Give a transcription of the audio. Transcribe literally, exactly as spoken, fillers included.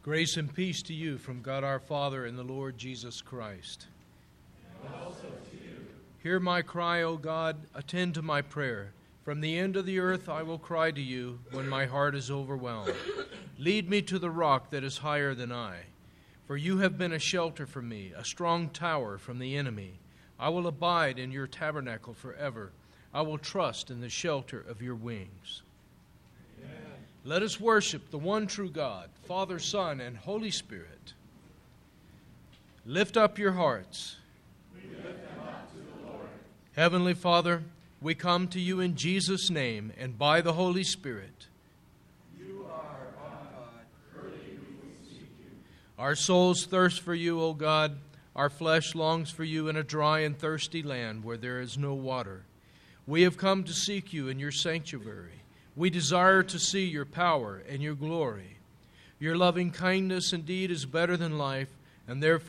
Grace and peace to you from God our Father and the Lord Jesus Christ. And also to you. Hear my cry, O God, attend to my prayer. From the end of the earth I will cry to you when my heart is overwhelmed. Lead me to the rock that is higher than I. For you have been a shelter for me, a strong tower from the enemy. I will abide in your tabernacle forever. I will trust in the shelter of your wings. Amen. Let us worship the one true God, Father, Son, and Holy Spirit. Lift up your hearts. We lift them up to the Lord. Heavenly Father, we come to you in Jesus' name and by the Holy Spirit. You are our God. Early we will seek you. Our souls thirst for you, O God. Our flesh longs for you in a dry and thirsty land where there is no water. We have come to seek you in your sanctuary. We desire to see your power and your glory. Your loving kindness indeed is better than life, and therefore